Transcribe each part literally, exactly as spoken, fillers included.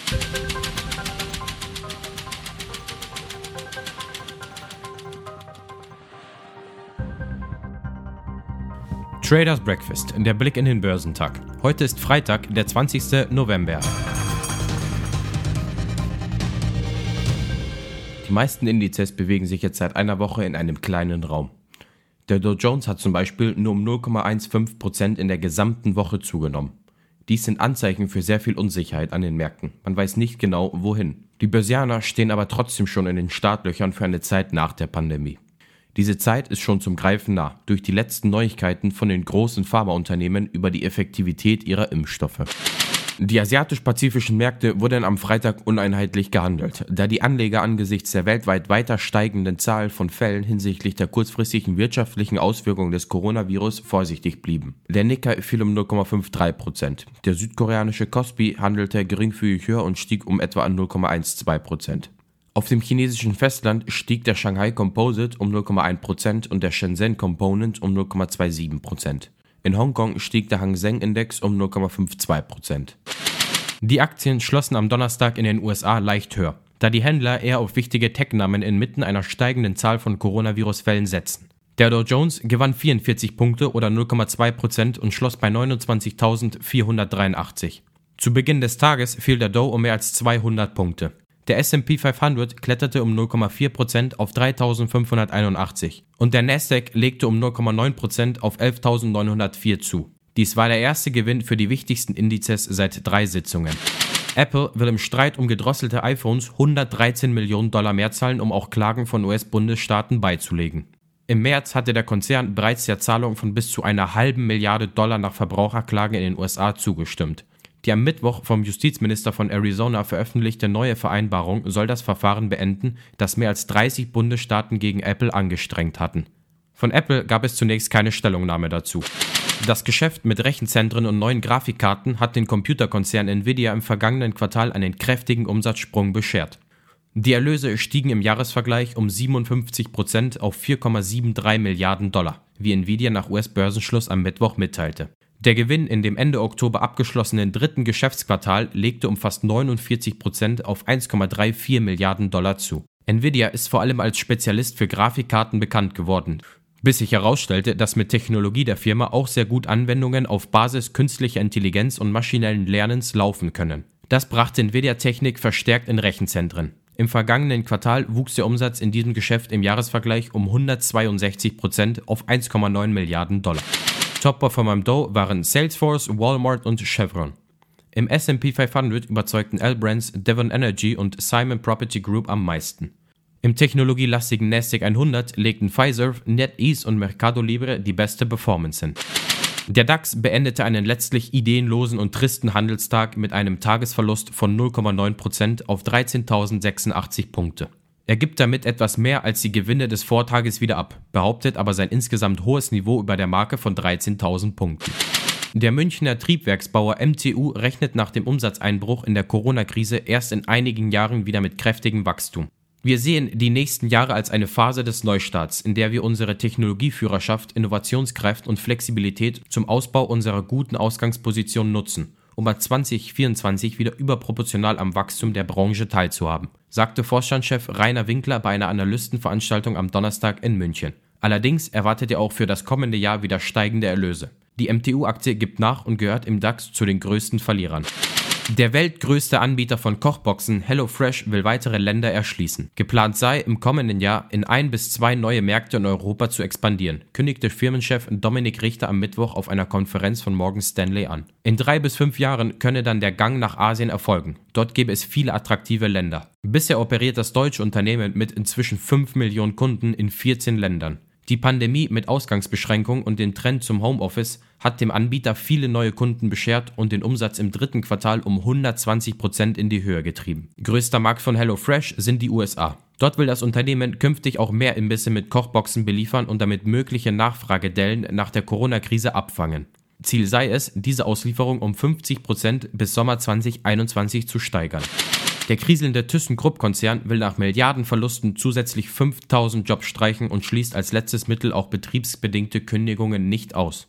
Traders Breakfast, der Blick in den Börsentag. Heute ist Freitag, der zwanzigster November. Die meisten Indizes bewegen sich jetzt seit einer Woche in einem kleinen Raum. Der Dow Jones hat zum Beispiel nur um null Komma fünfzehn Prozent in der gesamten Woche zugenommen. Dies sind Anzeichen für sehr viel Unsicherheit an den Märkten. Man weiß nicht genau, wohin. Die Börsianer stehen aber trotzdem schon in den Startlöchern für eine Zeit nach der Pandemie. Diese Zeit ist schon zum Greifen nah, durch die letzten Neuigkeiten von den großen Pharmaunternehmen über die Effektivität ihrer Impfstoffe. Die asiatisch-pazifischen Märkte wurden am Freitag uneinheitlich gehandelt, da die Anleger angesichts der weltweit weiter steigenden Zahl von Fällen hinsichtlich der kurzfristigen wirtschaftlichen Auswirkungen des Coronavirus vorsichtig blieben. Der Nikkei fiel um null Komma dreiundfünfzig Prozent, der südkoreanische Kospi handelte geringfügig höher und stieg um etwa null Komma zwölf Prozent. Auf dem chinesischen Festland stieg der Shanghai Composite um null Komma eins Prozent und der Shenzhen Component um null Komma siebenundzwanzig Prozent. In Hongkong stieg der Hang Seng Index um null Komma zweiundfünfzig Prozent. Die Aktien schlossen am Donnerstag in den U S A leicht höher, da die Händler eher auf wichtige Tech-Namen inmitten einer steigenden Zahl von Coronavirus-Fällen setzen. Der Dow Jones gewann vierundvierzig Punkte oder null Komma zwei Prozent und schloss bei neunundzwanzigtausendvierhundertdreiundachtzig. Zu Beginn des Tages fiel der Dow um mehr als zweihundert Punkte. Der S and P fünfhundert kletterte um null Komma vier Prozent auf dreitausendfünfhunderteinundachtzig und der Nasdaq legte um null Komma neun Prozent auf elftausendneunhundertvier zu. Dies war der erste Gewinn für die wichtigsten Indizes seit drei Sitzungen. Apple will im Streit um gedrosselte iPhones hundertdreizehn Millionen Dollar mehr zahlen, um auch Klagen von U S-Bundesstaaten beizulegen. Im März hatte der Konzern bereits der Zahlung von bis zu einer halben Milliarde Dollar nach Verbraucherklagen in den U S A zugestimmt. Die am Mittwoch vom Justizminister von Arizona veröffentlichte neue Vereinbarung soll das Verfahren beenden, das mehr als dreißig Bundesstaaten gegen Apple angestrengt hatten. Von Apple gab es zunächst keine Stellungnahme dazu. Das Geschäft mit Rechenzentren und neuen Grafikkarten hat den Computerkonzern Nvidia im vergangenen Quartal einen kräftigen Umsatzsprung beschert. Die Erlöse stiegen im Jahresvergleich um siebenundfünfzig Prozent auf vier Komma dreiundsiebzig Milliarden Dollar, wie Nvidia nach U S-Börsenschluss am Mittwoch mitteilte. Der Gewinn in dem Ende Oktober abgeschlossenen dritten Geschäftsquartal legte um fast neunundvierzig Prozent auf eins Komma vierunddreißig Milliarden Dollar zu. Nvidia ist vor allem als Spezialist für Grafikkarten bekannt geworden, bis sich herausstellte, dass mit Technologie der Firma auch sehr gut Anwendungen auf Basis künstlicher Intelligenz und maschinellen Lernens laufen können. Das brachte Nvidia-Technik verstärkt in Rechenzentren. Im vergangenen Quartal wuchs der Umsatz in diesem Geschäft im Jahresvergleich um hundertzweiundsechzig Prozent auf eins Komma neun Milliarden Dollar. Top-Performer im Dow waren Salesforce, Walmart und Chevron. Im S and P fünfhundert überzeugten L-Brands, Devon Energy und Simon Property Group am meisten. Im technologielastigen Nasdaq hundert legten Fiserv, NetEase und Mercado Libre die beste Performance hin. Der DAX beendete einen letztlich ideenlosen und tristen Handelstag mit einem Tagesverlust von null Komma neun Prozent auf dreizehntausendsechsundachtzig Punkte. Er gibt damit etwas mehr als die Gewinne des Vortages wieder ab, behauptet aber sein insgesamt hohes Niveau über der Marke von dreizehntausend Punkten. Der Münchner Triebwerksbauer M T U rechnet nach dem Umsatzeinbruch in der Corona-Krise erst in einigen Jahren wieder mit kräftigem Wachstum. Wir sehen die nächsten Jahre als eine Phase des Neustarts, in der wir unsere Technologieführerschaft, Innovationskraft und Flexibilität zum Ausbau unserer guten Ausgangsposition nutzen, um ab zwanzig vierundzwanzig wieder überproportional am Wachstum der Branche teilzuhaben, sagte Vorstandschef Rainer Winkler bei einer Analystenveranstaltung am Donnerstag in München. Allerdings erwartet er auch für das kommende Jahr wieder steigende Erlöse. Die M T U-Aktie gibt nach und gehört im DAX zu den größten Verlierern. Der weltgrößte Anbieter von Kochboxen, HelloFresh, will weitere Länder erschließen. Geplant sei, im kommenden Jahr in ein bis zwei neue Märkte in Europa zu expandieren, kündigte Firmenchef Dominik Richter am Mittwoch auf einer Konferenz von Morgan Stanley an. In drei bis fünf Jahren könne dann der Gang nach Asien erfolgen. Dort gäbe es viele attraktive Länder. Bisher operiert das deutsche Unternehmen mit inzwischen fünf Millionen Kunden in vierzehn Ländern. Die Pandemie mit Ausgangsbeschränkungen und den Trend zum Homeoffice hat dem Anbieter viele neue Kunden beschert und den Umsatz im dritten Quartal um hundertzwanzig Prozent in die Höhe getrieben. Größter Markt von HelloFresh sind die U S A. Dort will das Unternehmen künftig auch mehr Imbisse mit Kochboxen beliefern und damit mögliche Nachfragedellen nach der Corona-Krise abfangen. Ziel sei es, diese Auslieferung um fünfzig Prozent bis Sommer zwanzig einundzwanzig zu steigern. Der kriselnde ThyssenKrupp-Konzern will nach Milliardenverlusten zusätzlich fünftausend Jobs streichen und schließt als letztes Mittel auch betriebsbedingte Kündigungen nicht aus.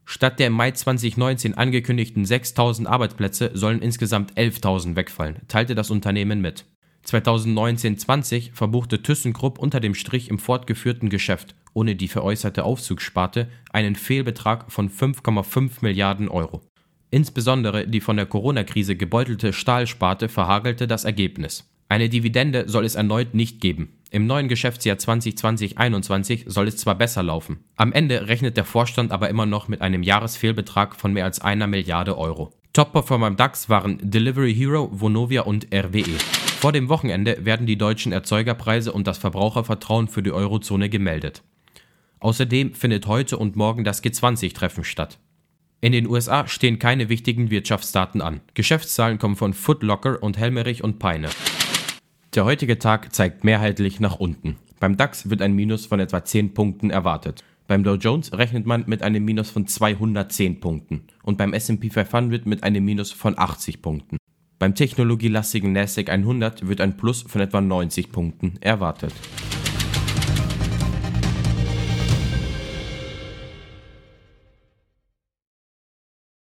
Statt der im Mai zweitausendneunzehn angekündigten sechstausend Arbeitsplätze sollen insgesamt elftausend wegfallen, teilte das Unternehmen mit. zweitausendneunzehn zwanzig verbuchte ThyssenKrupp unter dem Strich im fortgeführten Geschäft, ohne die veräußerte Aufzugssparte, einen Fehlbetrag von fünf Komma fünf Milliarden Euro. Insbesondere die von der Corona-Krise gebeutelte Stahlsparte verhagelte das Ergebnis. Eine Dividende soll es erneut nicht geben. Im neuen Geschäftsjahr zwanzig zwanzig einundzwanzig soll es zwar besser laufen. Am Ende rechnet der Vorstand aber immer noch mit einem Jahresfehlbetrag von mehr als einer Milliarde Euro. Top-Performer im DAX waren Delivery Hero, Vonovia und R W E. Vor dem Wochenende werden die deutschen Erzeugerpreise und das Verbrauchervertrauen für die Eurozone gemeldet. Außerdem findet heute und morgen das G zwanzig-Treffen statt. In den U S A stehen keine wichtigen Wirtschaftsdaten an. Geschäftszahlen kommen von Foot Locker und Helmerich und Peine. Der heutige Tag zeigt mehrheitlich nach unten. Beim DAX wird ein Minus von etwa zehn Punkten erwartet. Beim Dow Jones rechnet man mit einem Minus von zweihundertzehn Punkten und beim S und P fünfhundert mit einem Minus von achtzig Punkten. Beim technologielastigen Nasdaq hundert wird ein Plus von etwa neunzig Punkten erwartet.